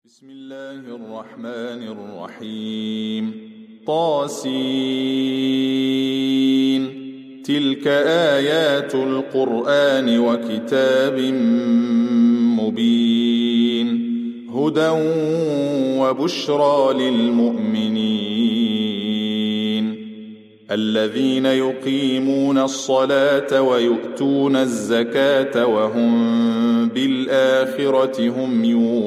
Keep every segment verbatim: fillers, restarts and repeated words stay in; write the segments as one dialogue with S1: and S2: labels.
S1: بسم الله الرحمن الرحيم طاسين تلك آيات القرآن وكتاب مبين هدى وبشرى للمؤمنين الذين يقيمون الصلاة ويؤتون الزكاة وهم بالآخرة هم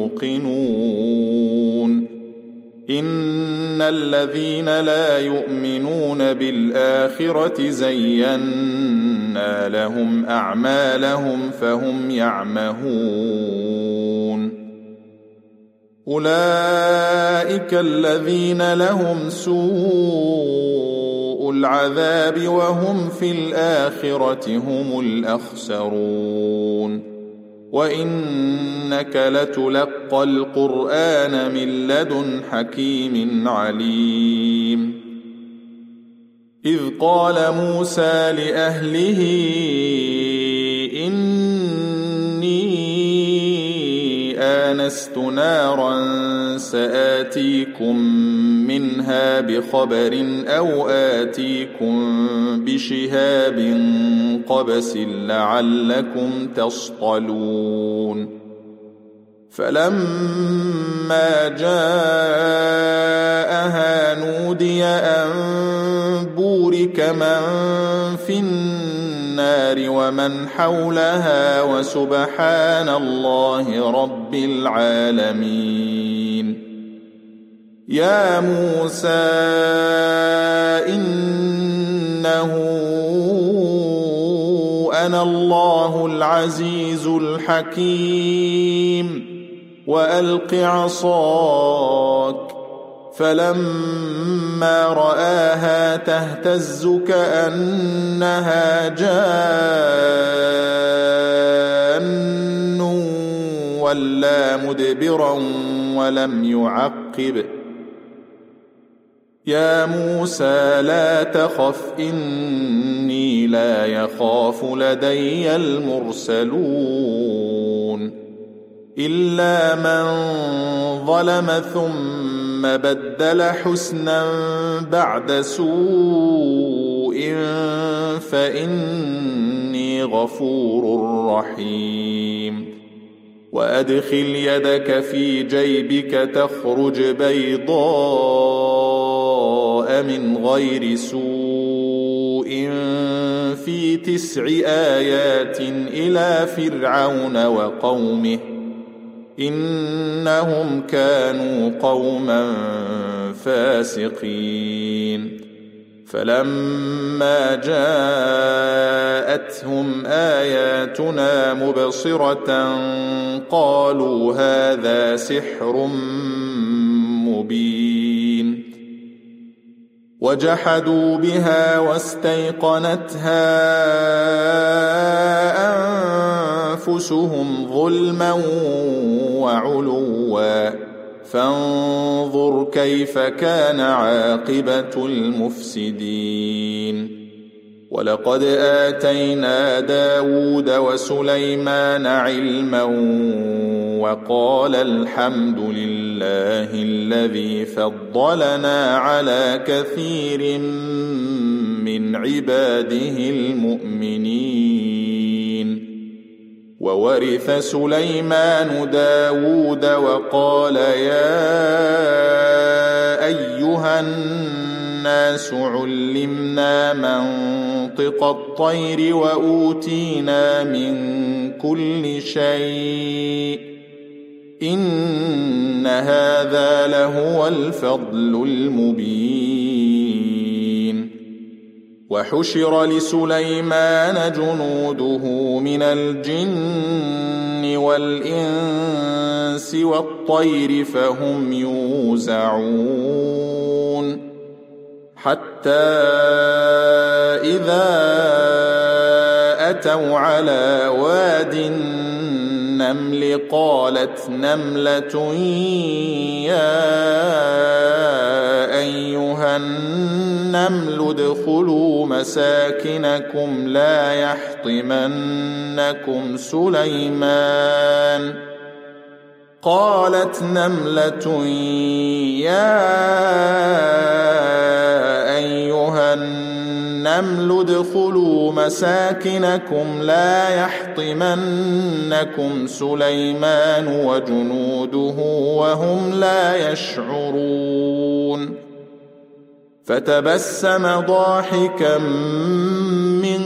S1: يوقنون إن الذين لا يؤمنون بالآخرة زينا لهم أعمالهم فهم يعمهون أولئك الذين لهم سوء العذاب وهم في الآخرة هم الأخسرون وإنك لتلقى القرآن من لدن حكيم عليم إذ قال موسى لأهله إني آنست نارا سآتيكم منها بخبر أو آتيكم بشهاب قبس لعلكم تصطلون فلما جاءها نودي أن بورك من في النار ومن حولها وسبحان الله رب العالمين يا موسى إنه أنا الله العزيز الحكيم وألق عصاك فلما رآها تهتز كأنها جان ولا مدبرا ولم يعقب يا موسى لا تخف إني لا يخاف لدي المرسلون إلا من ظلم ثم بدل حسنا بعد سوء فإني غفور رحيم وأدخل يدك في جيبك تخرج بيضاء من غير سوء في تسع آيات إلى فرعون وقومه إنهم كانوا قوما فاسقين فلما جاءتهم آياتنا مبصرة قالوا هذا سحر مبين وجحدوا بها واستيقنتها أنفسهم ظلما وعلوا فانظر كيف كان عاقبة المفسدين ولقد آتينا داود وسليمان علما وقال الحمد لله الذي فضلنا على كثير من عباده المؤمنين وورث سليمان داود وقال يا أيها الناس علمنا منطق الطير وأوتينا من كل شيء إن هذا لهو الفضل المبين وحشر لسليمان جنوده من الجن والإنس والطير فهم يوزعون حتى إذا أتوا على واد النمل قالت نملة يا أيها النمل ادخلوا مساكنكم لا يحطمنكم سليمان قالت نملة يا أيها النمل ادخلوا مساكنكم لا يحطمنكم سليمان وجنوده وهم لا يشعرون فتبسم ضاحكا من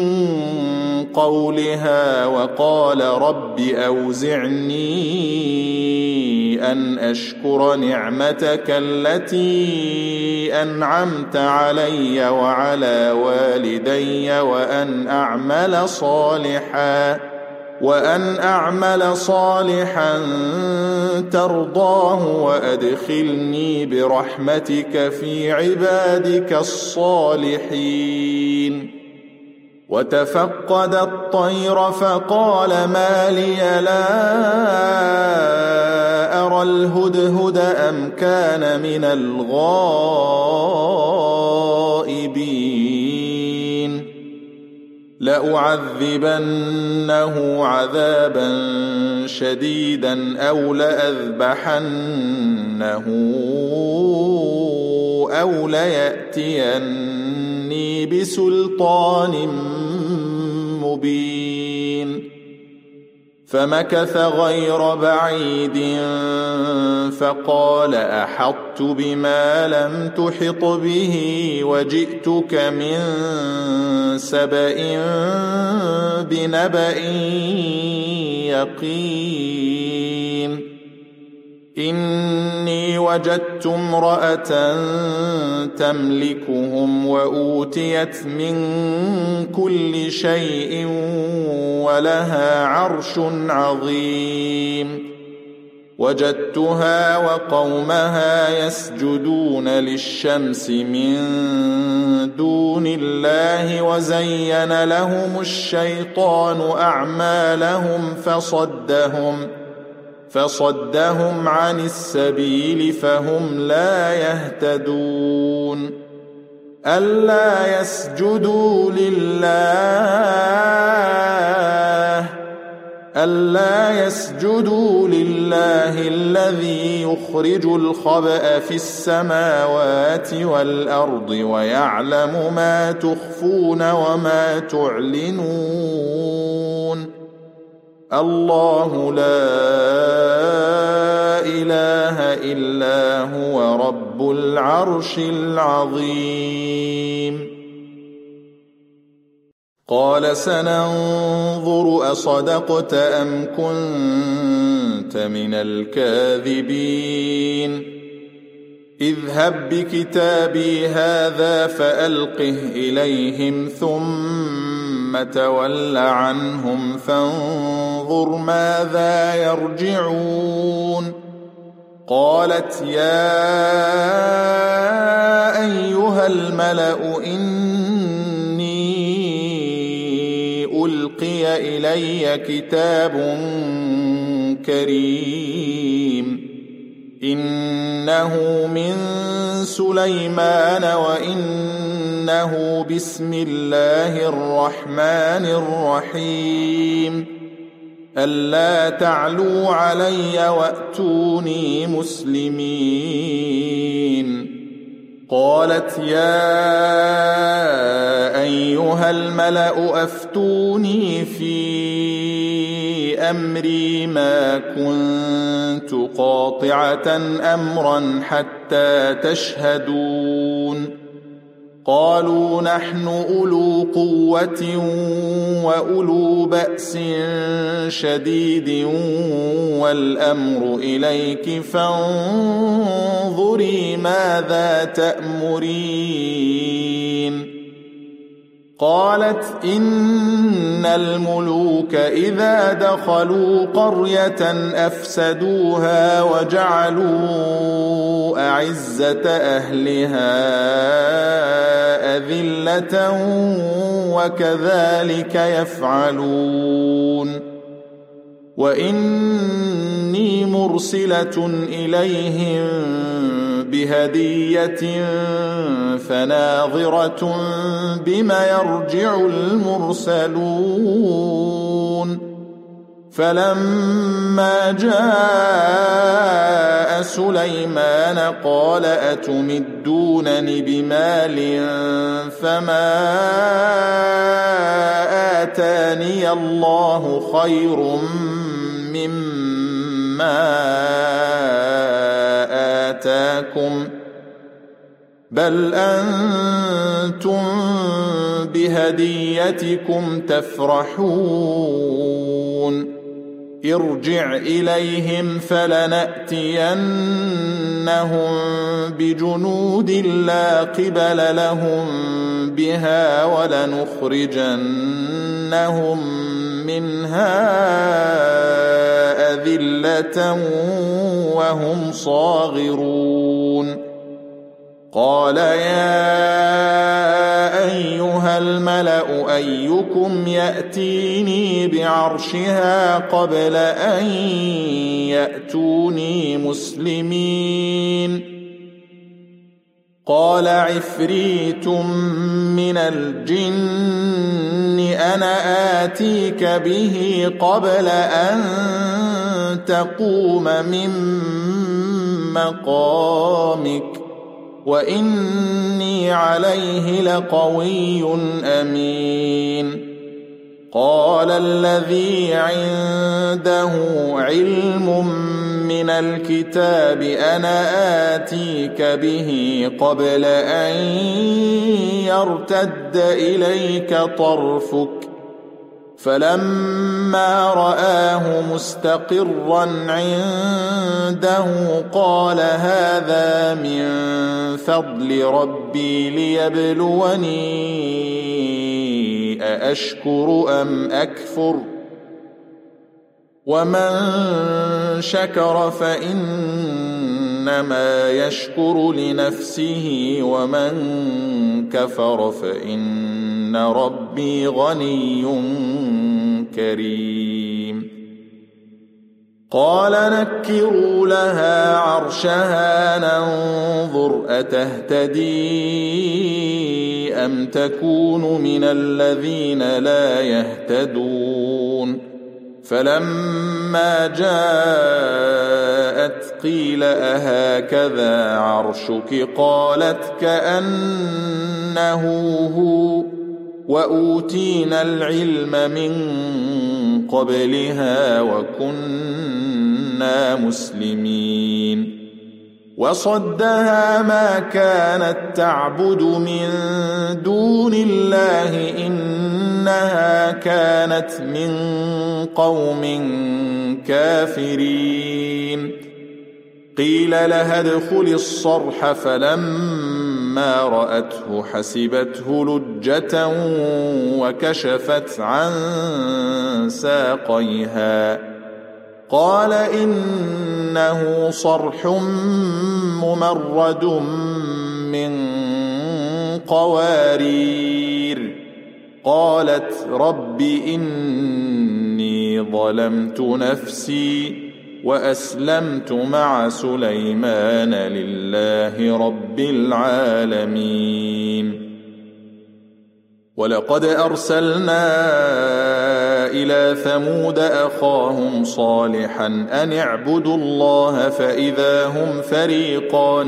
S1: قولها وقال رب أوزعني أن أشكر نعمتك التي أنعمت علي وعلى والدي وأن أعمل صالحا وأن أعمل صالحا ترضاه وأدخلني برحمتك في عبادك الصالحين وتفقد الطير فقال ما لي لا أرى الهدهد أم كان من الغائبين لأعذبنه عذابا شديدا أو لأذبحنه أو ليأتيني بسلطان مبين فمكث غير بعيد فقال أحطت بما لم تحط به وجئتك من سبأ بنبأ يقين إني وجدت امرأة تملكهم وأوتيت من كل شيء ولها عرش عظيم وجدتها وقومها يسجدون للشمس من دون الله وزين لهم الشيطان أعمالهم فصدهم فصدهم عن السبيل فهم لا يهتدون ألا يسجدوا لله ألا يسجدوا لله الذي يخرج الخبأ في السماوات والأرض ويعلم ما تخفون وما تعلنون الله لا إله إلا هو رب العرش العظيم قال سننظر أصدقت أم كنت من الكاذبين اذهب بكتابي هذا فألقه إليهم ثم تول عنهم فانظر ماذا يرجعون قالت يا أيها الملأ إني ألقي إلي كتاب كريم إنه من سليمان وإنه بسم الله الرحمن الرحيم ألا تعلوا علي وأتوني مسلمين قالت يا أيها الملأ أفتوني في أمري ما كنت قاطعة أمرا حتى تشهدون قالوا نحن أولو قوة وأولو بأس شديد والأمر إليك فانظري ماذا تأمرين قالت إن الملوك إذا دخلوا قرية أفسدوها وجعلوا أعزة أهلها أذلة وكذلك يفعلون وإني مرسلة إليهم بهدية فناظرة بما يرجع المرسلون فلما جاء سليمان قال أتمدونني بمال فما آتاني الله خير مما آتاكم بل أنتم بهديتكم تفرحون ارجع إليهم فلنأتينهم بجنود لا قبل لهم بها ولنخرجنهم منها أذلة وهم صاغرون قال يا أيها الملأ أيكم يأتيني بعرشها قبل أن يأتوني مسلمين قال عفريت من الجن أنا آتيك به قبل أن تقوم من مقامك وإني عليه لقوي أمين قال الذي عنده علم من الكتاب أنا آتيك به قبل أن يرتد إليك طرفك فلما رآه مستقرا عنده قال هذا من فضل ربي ليبلوني أأشكر أم أكفر ومن شكر فإنما يشكر لنفسه ومن كفر فإن ربي غني كريم قال نكروا لها عرشها ننظر أتهتدي أم تكون من الذين لا يهتدون فلما جاءت قيل أهكذا عرشك قالت كأنه هو وأوتينا العلم من قبلها وكنا مسلمين وصدها ما كانت تعبد من دون الله إنها كانت من قوم كافرين قيل لها ادخل الصرح فلما رأته حسبته لجة وكشفت عن ساقيها قال إنه صرح ممرد من قوارير قالت رب إني ظلمت نفسي وأسلمت مع سليمان لله رب العالمين ولقد أرسلنا إلى ثمود أخاهم صالحا أن اعبدوا الله فإذا هم فريقان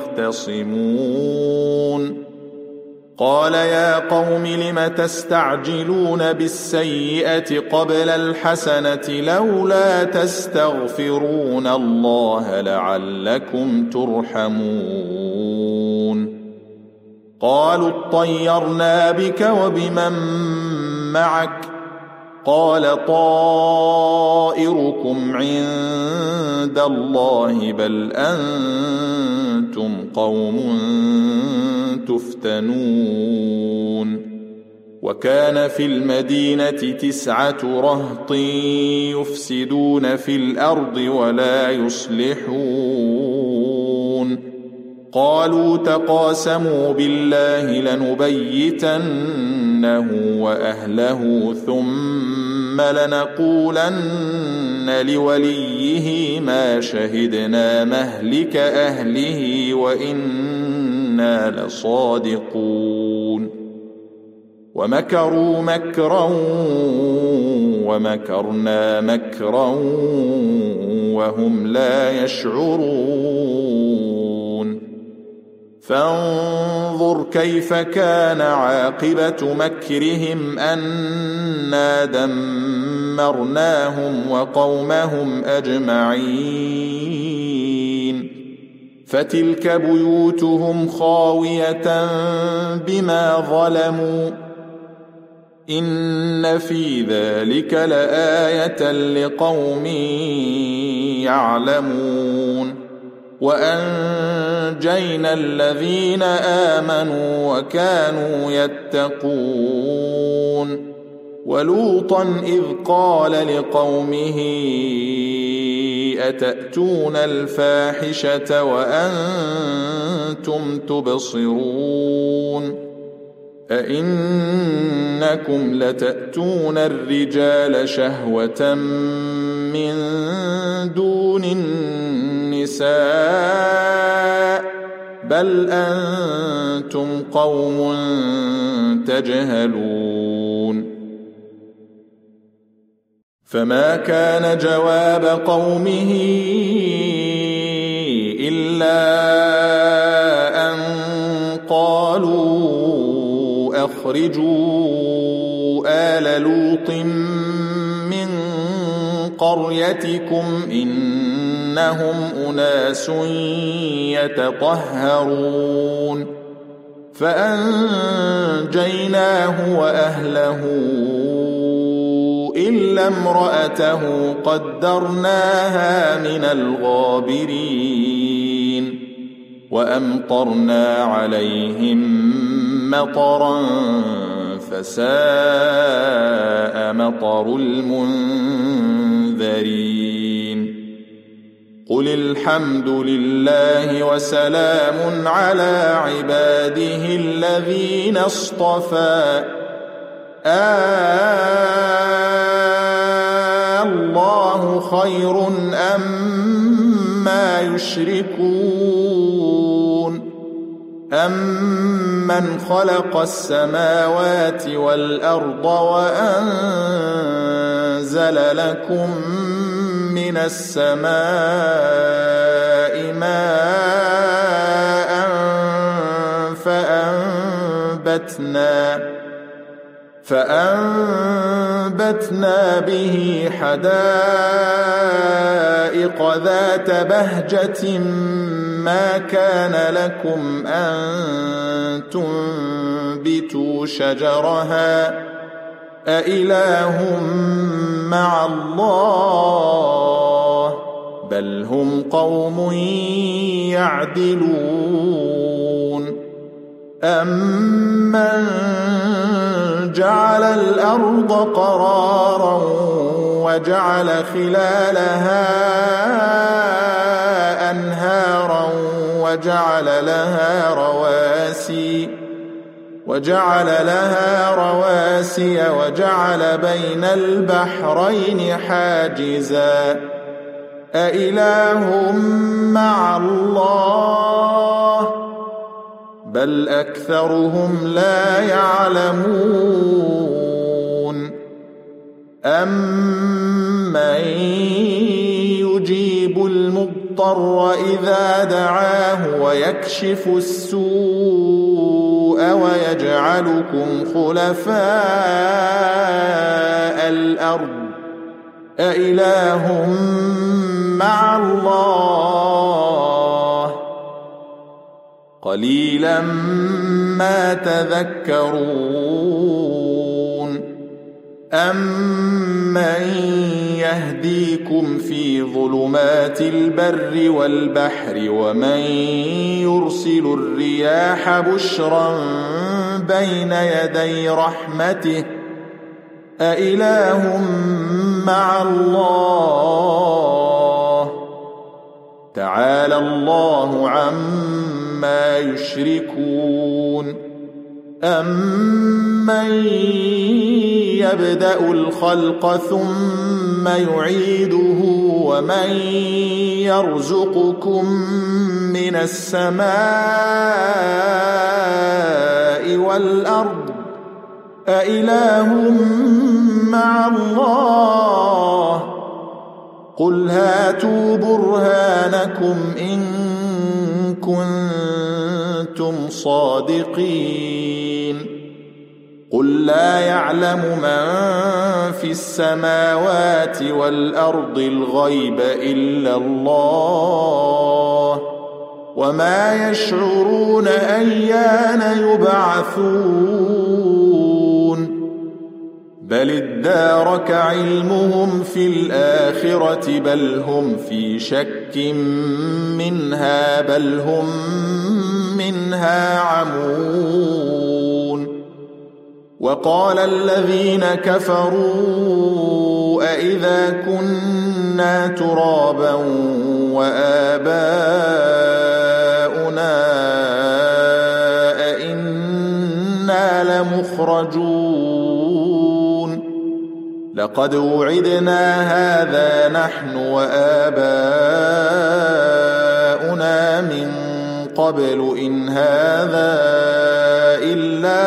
S1: يختصمون قال يا قوم لم تستعجلون بالسيئة قبل الحسنة لولا تستغفرون الله لعلكم ترحمون قالوا اطيرنا بك وبمن معك قال طائركم عند الله بل أنتم قوم تفتنون وكان في المدينة تسعة رهط يفسدون في الأرض ولا يصلحون قالوا تقاسموا بالله لنبيتنه وأهله ثم لنقولن لوليه ما شهدنا مهلك أهله وإنا لصادقون ومكروا مكرا ومكرنا مكرا وهم لا يشعرون فانظر كيف كان عاقبة مكرهم أنا دمرناهم وقومهم أجمعين فتلك بيوتهم خاوية بما ظلموا إن في ذلك لآية لقوم يعلمون وأنجينا الذين آمنوا وكانوا يتقون ولوطا إذ قال لقومه أتأتون الفاحشة وأنتم تبصرون أئنكم لتأتون الرجال شهوة من دون النساء بل أنتم قوم تجهلون فما كان جواب قومه إلا أن قالوا أخرجوا آل لوط من قريتكم إنهم أناس يتطهرون فأنجيناه وأهله إلا امرأته قدرناها من الغابرين وأمطرنا عليهم مطرا فساء مطر المنذرين قل الحمد لله وسلام على عباده الذين اصطفى الله خير أما يشركون أمن خلق السماوات والأرض وأنزل لكم من السماء ماء فأنبتنا فأنبتنا به حدائق ذات بهجة ما كان لكم أن تنبتوا شجرها أإله مع الله بل هم قوم يعدلون أمن جعل الأرض قرارا وجعل خلالها أنهارا وجعل لها رواسي وجعل لها رواسي وجعل بين البحرين حاجزا أإله مع الله بل أكثرهم لا يعلمون أمن يجيب المضطر إذا دعاه ويكشف السوء ويجعلكم خلفاء الأرض أإله مع الله قليلا ما تذكرون أمن يهديكم في ظلمات البر والبحر ومن يرسل الرياح بشرا بين يدي رحمته أإله مع الله تعالى الله عما يشركون أمن يبدأ الخلق ثم يعيده ومن يرزقكم من السماء والأرض أإله مع الله قل هاتوا برهانكم إن كنتم صادقين قل لا يعلم من في السماوات والأرض الغيب إلا الله وما يشعرون أيان يبعثون بل ادارك علمهم في الآخرة بل هم في شك منها بل هم منها عمون وقال الذين كفروا أئذا كنا ترابا وآباؤنا أئنا لمخرجون لقد وعدنا هذا نحن وآباؤنا من قبل إن هذا إلا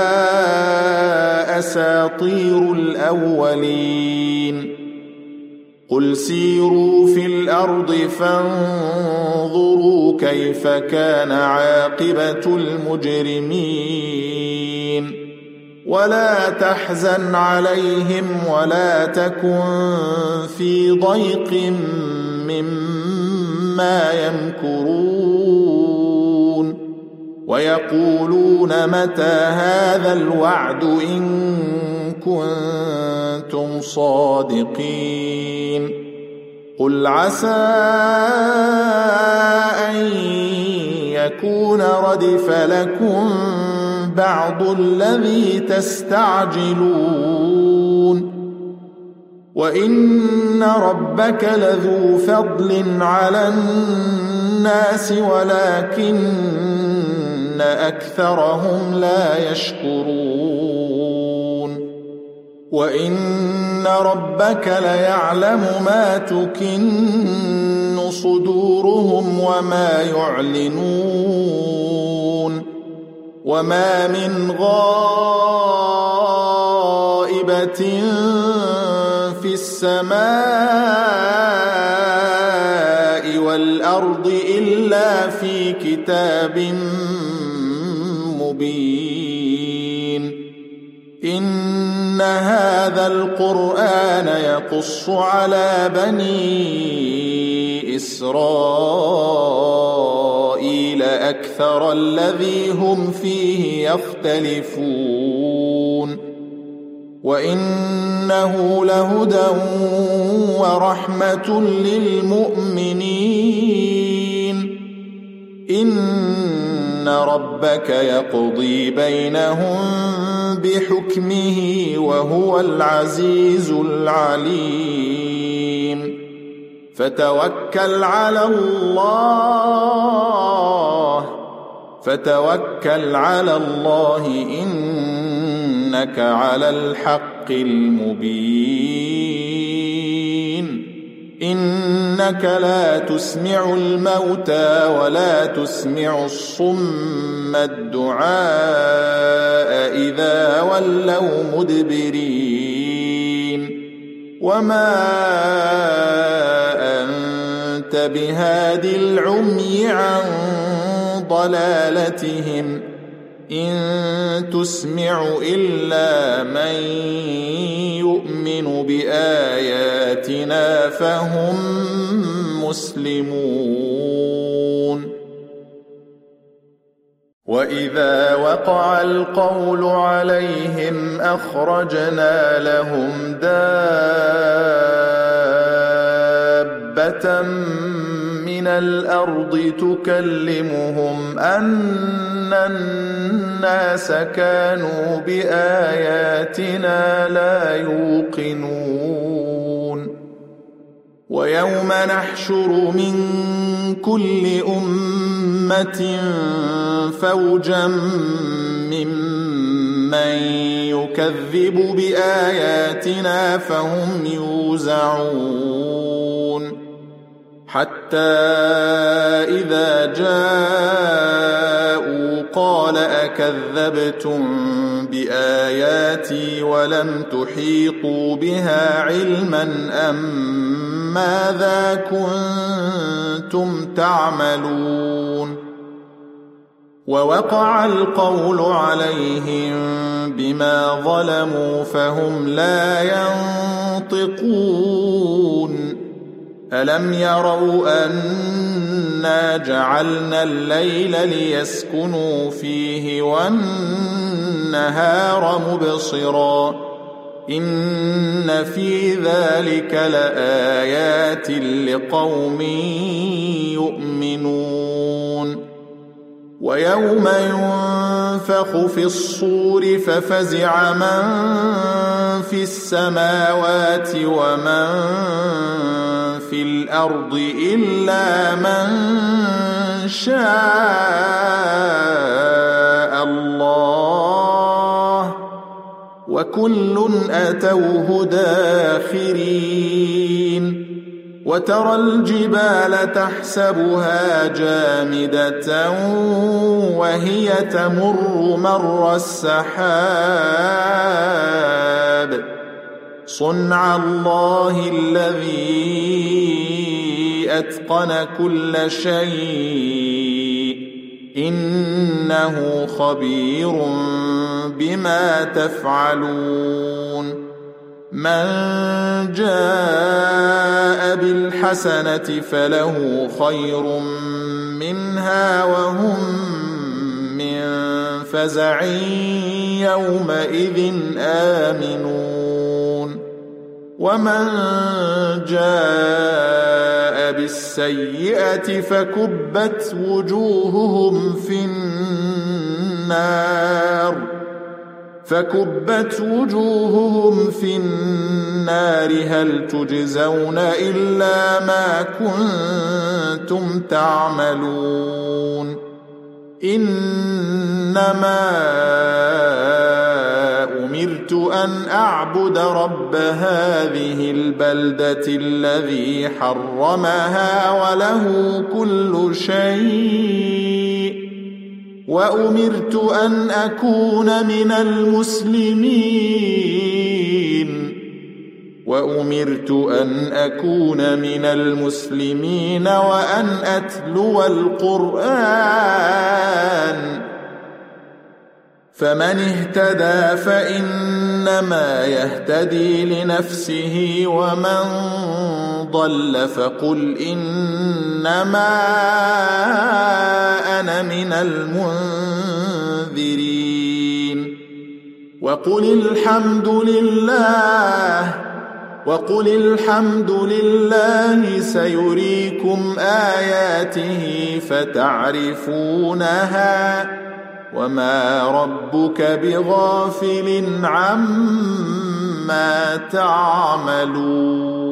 S1: أساطير الأولين قل سيروا في الأرض فانظروا كيف كان عاقبة المجرمين ولا تحزن عليهم ولا تكن في ضيق مما يمكرون ويقولون متى هذا الوعد إن كنتم صادقين قل عسى أن يكون ردف لكم بعض الذي تستعجلون وإن ربك لذو فضل على الناس ولكن أكثرهم لا يشكرون وإن ربك ليعلم ما تكن صدورهم وما يعلنون وما من غائبة في السماء والأرض إلا في كتاب مبين إن هذا القرآن يقص على بني إسرائيل أكثر الذي هم فيه يختلفون وإنه لهدى ورحمة للمؤمنين إن ربك يقضي بينهم بحكمه وهو العزيز العليم فتوكل على الله فتوكل على الله إنك على الحق المبين إنك لا تسمع الموتى ولا تسمع الصم الدعاء إذا ولوا مدبرين وما أنت بهادي العمي عن ضلالتهم إن تسمع إلا من يؤمن بآياتنا فهم مسلمون وإذا وقع القول عليهم أخرجنا لهم دابة من الأرض تكلمهم أن الناس كانوا بآياتنا لا يوقنون ويوم نحشر من كل أمة فوجا ممن يكذب بآياتنا فهم يوزعون حتى إذا جاءوا قالوا قال أكذبتم بآياتي ولم تحيطوا بها علما أم ماذا كنتم تعملون ووقع القول عليهم بما ظلموا فهم لا ينطقون ألم يروا أنا جعلنا الليل ليسكنوا فيه والنهار مبصرا إن في ذلك لآيات لقوم يؤمنون ويوم ينفخ في الصور ففزع من في السماوات ومن في الأرض إلا من شاء الله وكل أتوه داخرين وترى الجبال تحسبها جامدة وهي تمر مر السحاب صنع الله الذي أتقن كل شيء إنه خبير بما تفعلون من جاء بالحسنة فله خير منها وهم من فزع يومئذ آمنون ومن جاء بالسيئة فكبت وجوههم في النار فكبت وجوههم في النار هل تجزون إلا ما كنتم تعملون إنما أمرت أن أعبد رب هذه البلدة الذي حرمها وله كل شيء وأمرت أن أكون من المسلمين وأمرت أن أكون من المسلمين وأن أتلو القرآن فمن اهتدى فإنما يهتدي لنفسه ومن ضل فقل إنما أنا من المنذرين وقل الحمد لله وقل الحمد لله سيريكم آياته فتعرفونها وما ربك بغافل عما تعملون